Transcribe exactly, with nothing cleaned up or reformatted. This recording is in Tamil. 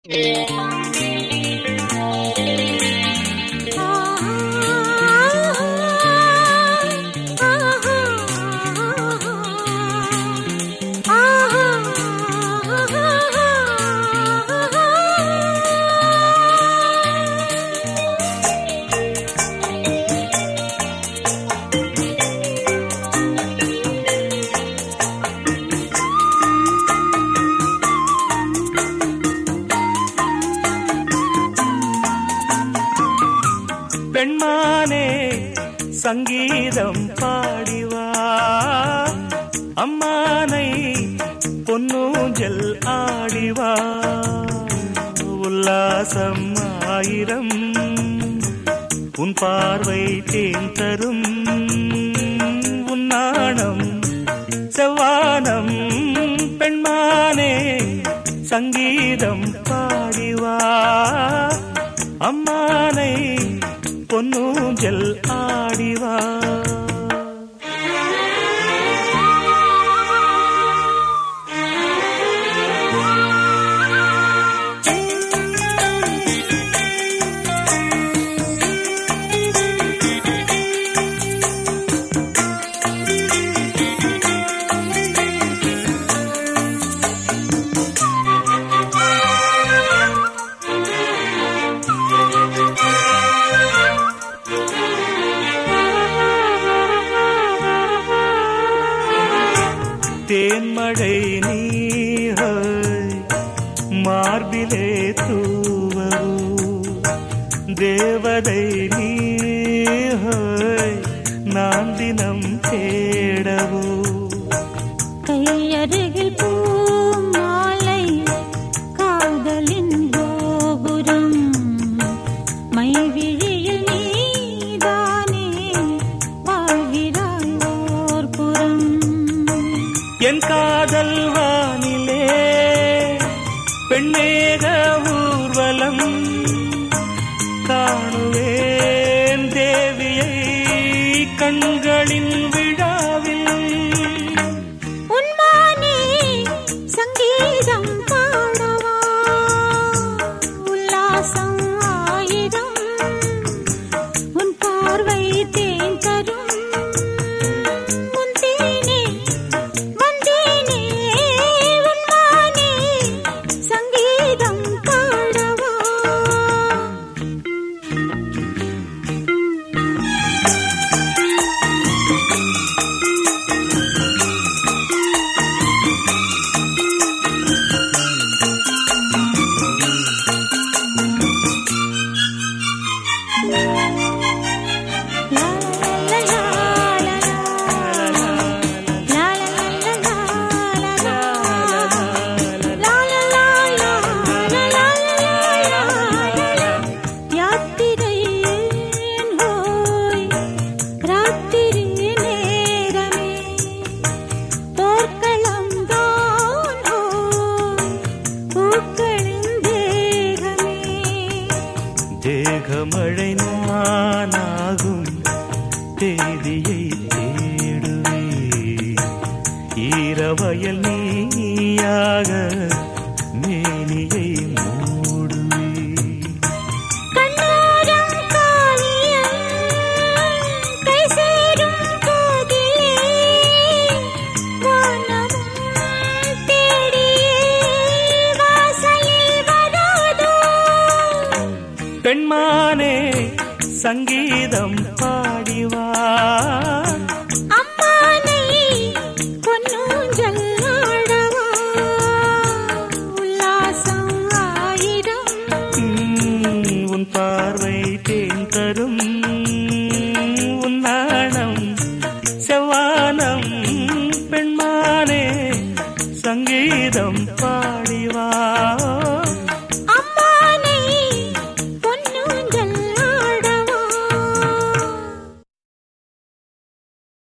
பெண்மானே சங்கீதம் பாடிவா, அம்மானை பொன்னூஞ்சல் ஆடிவா, உல்லாசம் ஆயிரம் உன் பார்வை தேன் தரும், உன் நாணம் செவ்வானம். பெண்மானே சங்கீதம் பாடிவா, அம்மானை பொன்னூஞ்சல் ஆடிவா. தேன்மழை நீர் மார்பிலே தூவோ, தேவதை நீர் நான் தினம் தேடவோ. கையருகில் பூ மாலை காதலின் கோபுரம், மைவிழியில் நீதானே வாழ்கிறாய் ஓர் புறம். என் காதல் வானிலே பெண்மேக ஊர்வலம் காணுவேன், தேவியை கண்களின் விழாவில். உன்மானே சங்கீதம் பாடவா, உல்லாசம் ஆயிரம் உன் பார்வை தேன் தரும், உன் தேனே வந்தேனே. உன்மானே சங்கீதம் பாடவா. தேகமழை நானாகும் தேதியை தேடுவே, ஈரவயல் நீயாக மேனியை மூடுவே. கண்ணோரம் காவியம் கை சேரும் போதிலே, வானமும் தேடியே வாசலில் வராதோ. பெண்மானே சங்கீதம் பாடிவா, அம்மானை பொன்னூஞ்சல் ஆடவா, உல்லாசம் ஆயிரம் உன் பார்வை தேன் தரும், உன் நாணம் செவ்வானம். பெண்மானே சங்கீதம் பாடிவா.